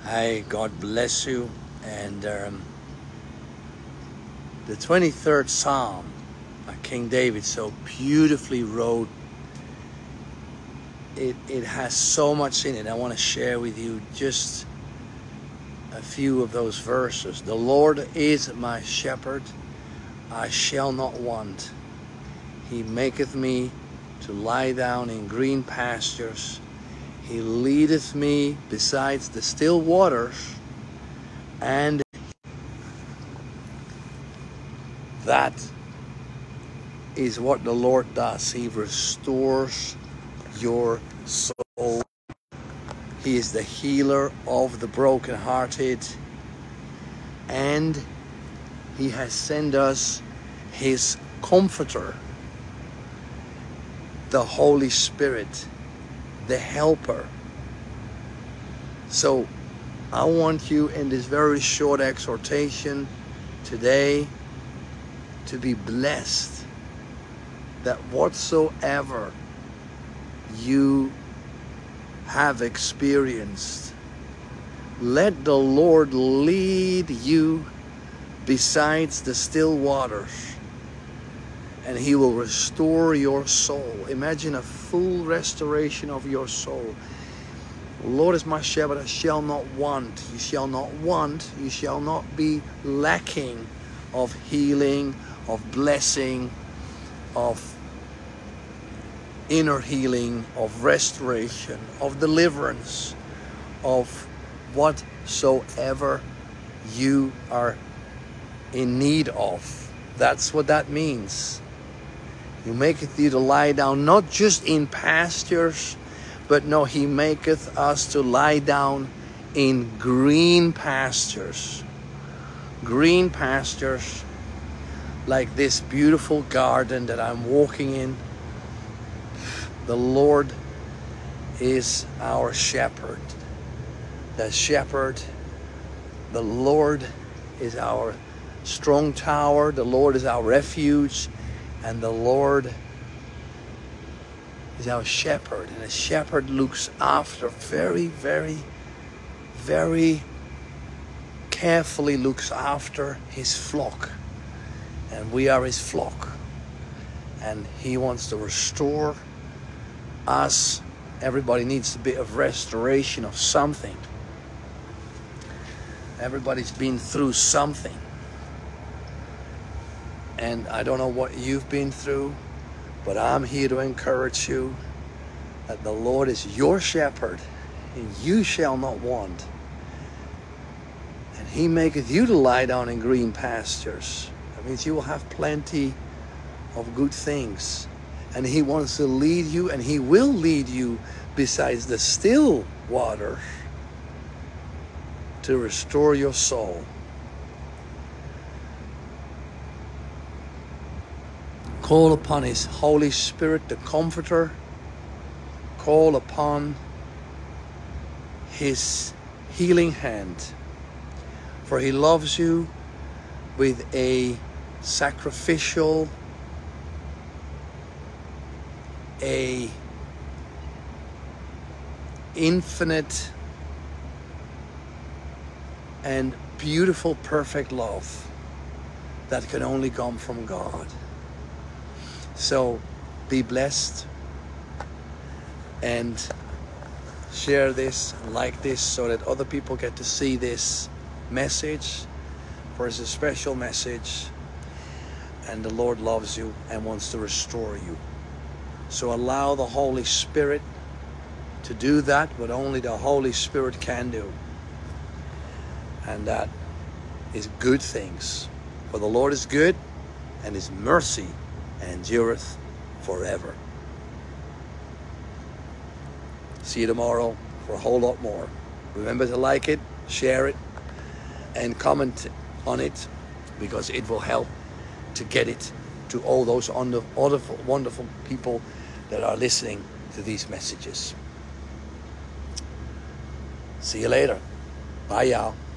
Hi, God bless you. And the 23rd Psalm, King David so beautifully wrote. It has so much in it. I want to share with you just a few of those verses. The Lord is my shepherd, I shall not want. He maketh me to lie down in green pastures. He leadeth me beside the still waters, and that is what the Lord does. He restores your soul. He is the healer of the brokenhearted, and He has sent us His Comforter, the Holy Spirit, the Helper. So I want you in this very short exhortation today to be blessed, that whatsoever you have experienced, let the Lord lead you besides the still waters, and He will restore your soul. Imagine a full restoration of your soul. The Lord is my shepherd, I shall not want. You shall not want, you shall not be lacking of healing, of blessing, of inner healing, of restoration, of deliverance, of whatsoever you are in need of. That's what that means. He maketh you to lie down, not just in pastures, but no, He maketh us to lie down in green pastures. Green pastures, like this beautiful garden that I'm walking in. The Lord is our shepherd. The shepherd, the Lord is our strong tower. The Lord is our refuge. And the Lord is our shepherd. And a shepherd looks after very, very, very carefully looks after his flock. And we are His flock. And He wants to restore us. Everybody needs a bit of restoration of something. Everybody's been through something. And I don't know what you've been through, but I'm here to encourage you that the Lord is your shepherd, and you shall not want. And He maketh you to lie down in green pastures. That means you will have plenty of good things. And He wants to lead you, and He will lead you besides the still waters to restore your soul. Call upon His Holy Spirit, the Comforter. Call upon His healing hand. For He loves you with a sacrificial, a infinite and beautiful, perfect love that can only come from God. So be blessed and share this, like this, so that other people get to see this message. For it's a special message, and the Lord loves you and wants to restore you. So allow the Holy Spirit to do that, what only the Holy Spirit can do. And that is good things. For the Lord is good, and His mercy endureth forever. See you tomorrow for a whole lot more. Remember to like it, share it, and comment on it, because it will help to get it to all those wonderful people that are listening to these messages. See you later. Bye, y'all.